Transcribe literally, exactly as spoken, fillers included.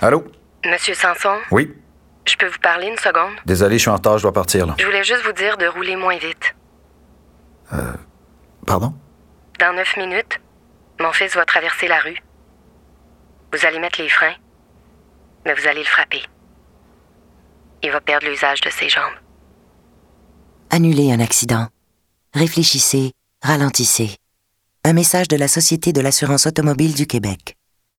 Allô? Monsieur Sanson? Oui? Je peux vous parler une seconde? Désolé, je suis en retard, je dois partir, là. Je voulais juste vous dire de rouler moins vite. Euh... Pardon? Dans neuf minutes, mon fils va traverser la rue. Vous allez mettre les freins, mais vous allez le frapper. Il va perdre l'usage de ses jambes. Annulez un accident. Réfléchissez, ralentissez. Un message de la Société de l'assurance automobile du Québec.